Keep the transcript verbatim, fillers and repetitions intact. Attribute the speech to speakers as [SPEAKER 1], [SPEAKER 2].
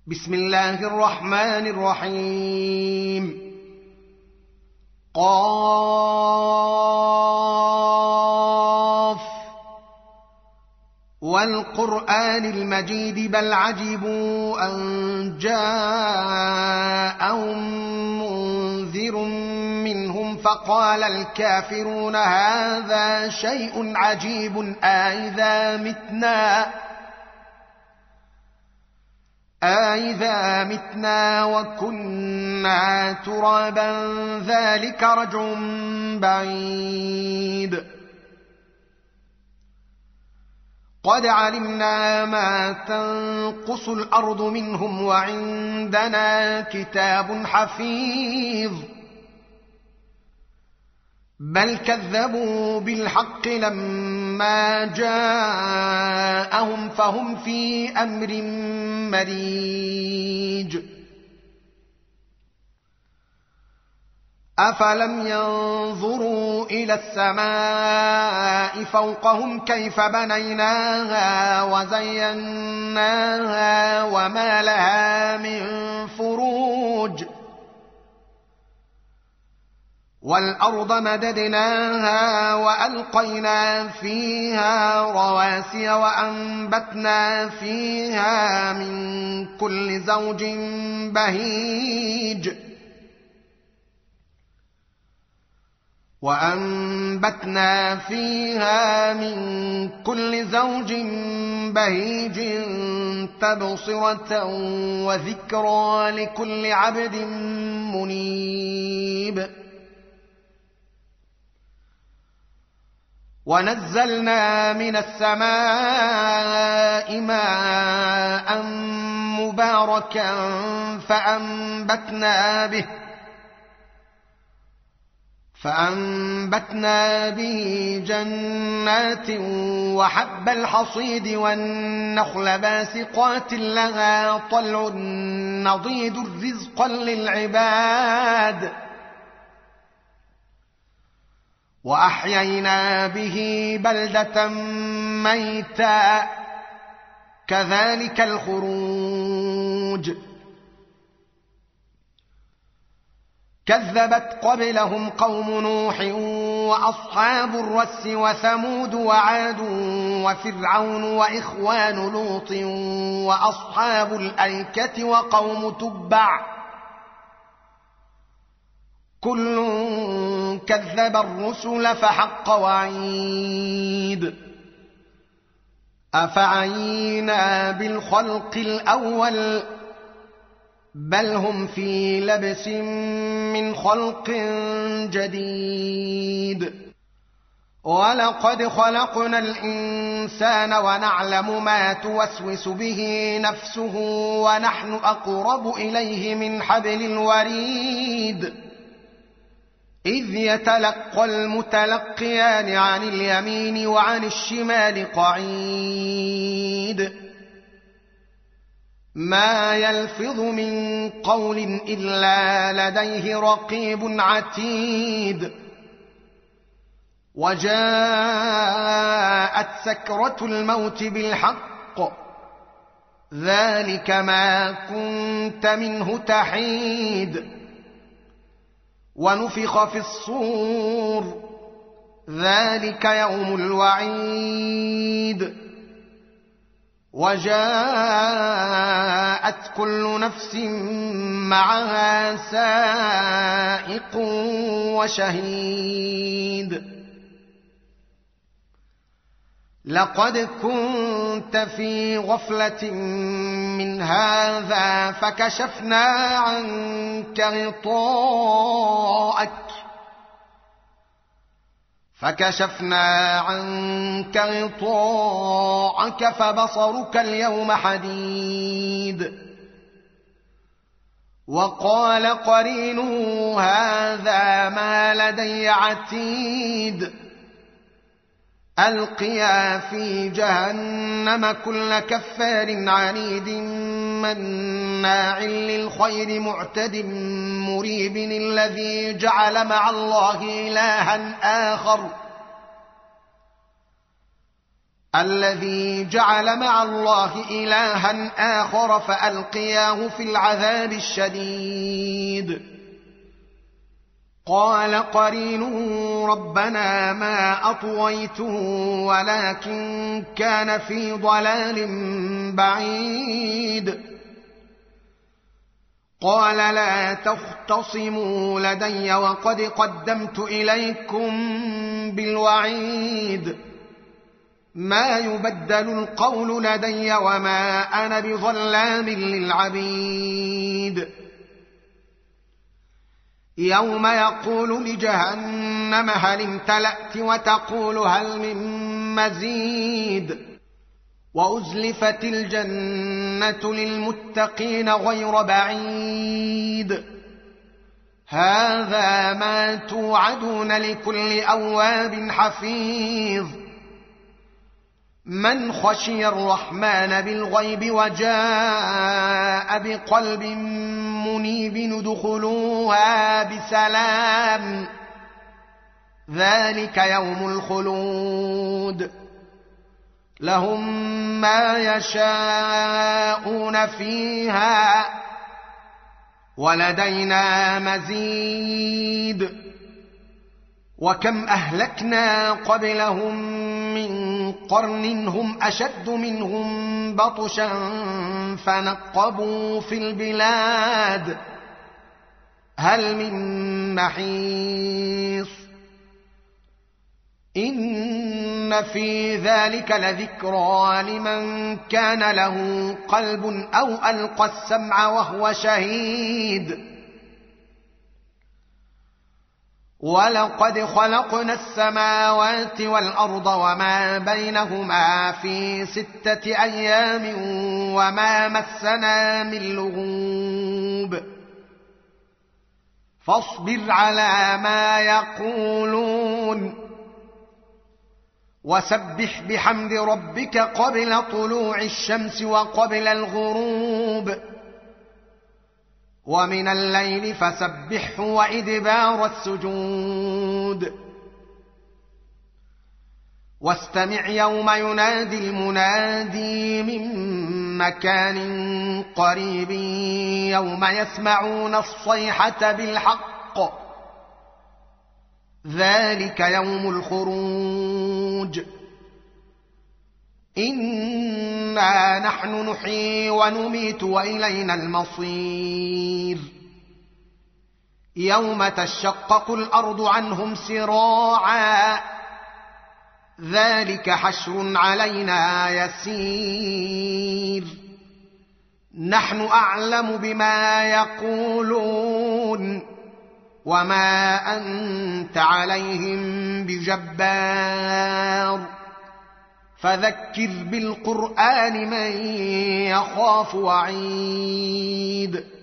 [SPEAKER 1] بسم الله الرحمن الرحيم. قاف والقرآن المجيد بل عجبوا أن جاءهم منذر منهم فقال الكافرون هذا شيء عجيب أإذا متنا أإذا متنا وكنا ترابا ذلك رجع بعيد. قد علمنا ما تنقص الأرض منهم وعندنا كتاب حفيظ بل كذبوا بالحق لما جاءهم فهم في أمر مريج. أفلم ينظروا إلى السماء فوقهم كيف بنيناها وزيناها وما لها من فروج والأرض مددناها وألقينا فيها رواسي وأنبتنا فيها من كل زوج بهيج وأنبتنا فيها من كل زوج بهيج تبصرة وذكرى لكل عبد منيب. ونزلنا من السماء ماء مباركا فأنبتنا به فأنبتنا به جنات وحب الحصيد والنخل باسقات لها طلع نضيد رزقا للعباد وأحيينا به بلدة ميتا كذلك الخروج. كذبت قبلهم قوم نوح وأصحاب الرس وثمود وعاد وفرعون وإخوان لوط وأصحاب الأيكة وقوم تبع كل كذب الرسل فحق وعيد. أفعينا بالخلق الأول بل هم في لبس من خلق جديد. ولقد خلقنا الإنسان ونعلم ما توسوس به نفسه ونحن أقرب إليه من حبل الوريد إذ يتلقى المتلقيان عن اليمين وعن الشمال قعيد. ما يلفظ من قول إلا لديه رقيب عتيد. وجاءت سكرة الموت بالحق ذلك ما كنت منه تحيد. ونفخ في الصور ذلك يوم الوعيد. وجاءت كل نفس معها سائق وشهيد. لقد كنت في غفلة من هذا فكشفنا عنك غطاءك فكشفنا عنك غطاءك فبصرك اليوم حديد. وقال قرينه هذا ما لدي عتيد. ألقيا في جهنم كل كفار عنيد مناع للخير معتد مريب الذي جعل مع الله إلها آخر الذي جعل مع الله إلها آخر فألقياه في العذاب الشديد. قال قرينه ربنا ما أطويته ولكن كان في ضلال بعيد. قال لا تختصموا لدي وقد قدمت إليكم بالوعيد. ما يبدل القول لدي وما أنا بظلام للعبيد. يوم يقول لجهنم هل امتلأت وتقول هل من مزيد. وأزلفت الجنة للمتقين غير بعيد. هذا ما توعدون لكل أواب حفيظ. من خشي الرحمن بالغيب وجاء بقلب منيب ادخلوها بسلام. ذلك يوم الخلود. لهم ما يشاءون فيها ولدينا مزيد. وكم أهلكنا قبلهم من قرن هم أشد منهم بطشا فنقبوا في البلاد هل من محيص. إن في ذلك لذكرى لمن كان له قلب أو ألقى السمع وهو شهيد. ولقد خلقنا السماوات والأرض وما بينهما في ستة أيام وما مسنا من لغوب. فاصبر على ما يقولون وسبح بحمد ربك قبل طلوع الشمس وقبل الغروب ومن الليل فسبحه وإدبار السجود. واستمع يوم ينادي المنادي من مكان قريب يوم يسمعون الصيحة بالحق ذلك يوم الخروج. إنا نحن نحيي ونميت وإلينا المصير. يوم تشقق الأرض عنهم سراعا ذلك حشر علينا يسير. نحن أعلم بما يقولون وما أنت عليهم بجبار. فذكر بالقرآن من يخاف وعيد.